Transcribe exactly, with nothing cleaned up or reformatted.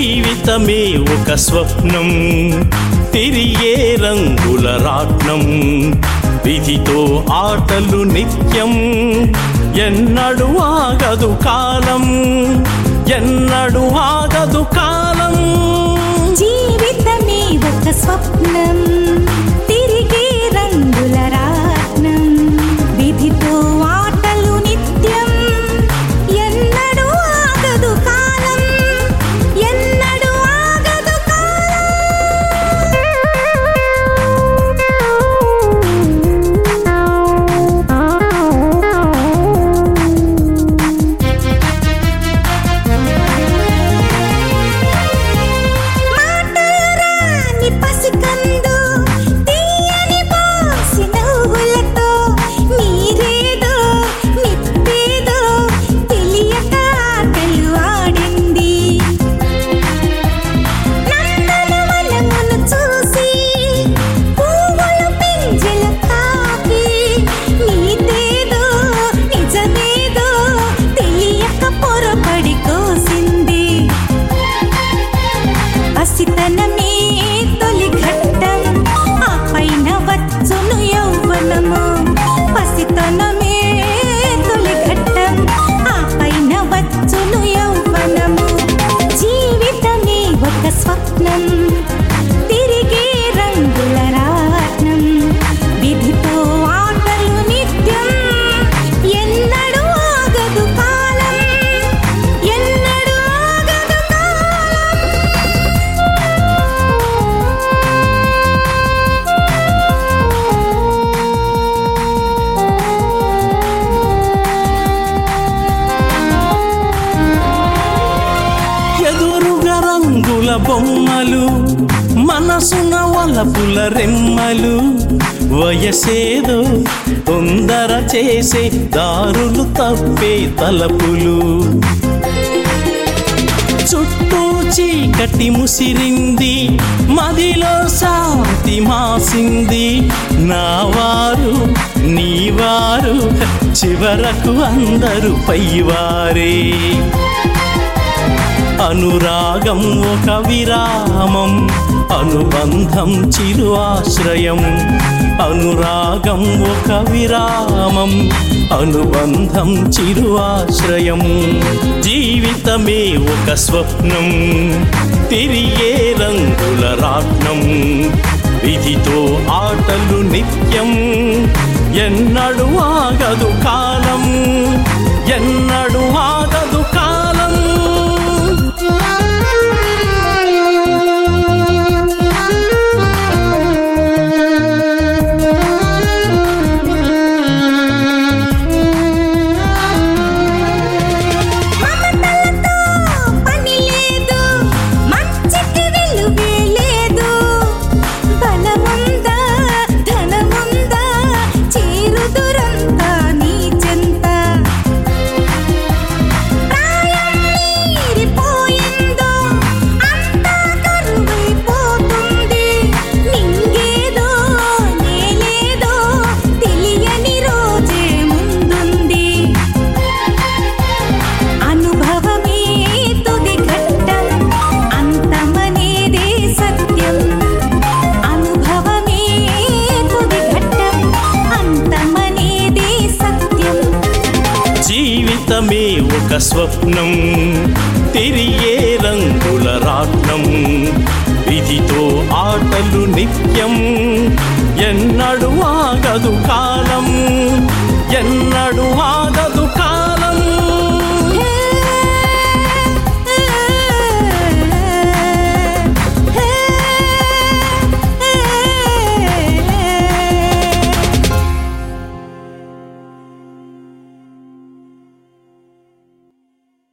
జీవితమే ఒక స్వప్నం, తిరిగే రంగుల రాట్నం, విధితో ఆటలు నిత్యం, ఎన్నడు ఆగదు కాలం, ఎన్నడు ఆగదు కాలం. జీవితమే ఒక స్వప్నం, తిరిగే రంగుల రాట్నం, విధితో ఆటలు నిత్యం, ఎన్నడు ఆగదు కాలం, ఎన్నడు ఆగదు మాటరాని పసికందు తీయని బాసి నవ్వులతో నీరేదో నిప్పేదో తెలియక ఆటలు ఆడింది. నందనవనమును చూసి పువ్వులు పింజలు తాకి నీతేదో నిజమేదో తెలియక పొరపడి కోసింది. పసితనమే తొలి ఘట్టం, ఆ పైన వచ్చును యౌవనము. పసితనమే తొలి ఘట్టం, ఆ పైన వచ్చును యౌవనము. జీవితమే ఒక స్వప్నం, తిరిగే రంగుల రాట్నం, విధితో ఆటలు నిత్యం, ఎన్నడు ఆగదు కాలం, ఎన్నడు ఆగదు కాలం. ఎదురుగా రంగుల బొమ్మలు, మనసున వలపుల రెమ్మలు, వయసేదో తొందర చేసే దారులు తప్పే తలపులు. చుట్టూ చీకటి ముసిరింది, మదిలో శాంతి మాసింది. నావారు నీవారు చివరకు అందరూ పైవారే. అనురాగం ఒక విరామం, అనుబంధం చిరు ఆశ్రయం. అనురాగం ఒక విరామం, అనుబంధం చిరు ఆశ్రయం. జీవితమే ఒక స్వప్నం, తిరిగే రంగుల రాట్నం, విధితో ఆటలు నిత్యం, ఎన్నడు ఆగదు కాలం, ఎన్నడు ఆగదు కాలం. మమతలతో పని లేదు, మంచికి విలువే లేదు. బలముందా ధనముందా చేరుదురంతా నీ చెంత. ప్రాయం మీరిపోయిందో అంతా కరువైపోతుంది. నింగేదో నేలేదో తెలియని రోజే ముందుంది. అనుభవమే తుది ఘట్టం, అంతమనేదే సత్యం. అనుభవమే తుది ఘట్టం, అంతమనేదే సత్యం. జీవితమే ఒక స్వప్నం, తిరిగే రంగుల రాట్నం, విధితో ఆటలు నిత్యం, ఎన్నడు ఆగదు కాలం, ఎన్నడు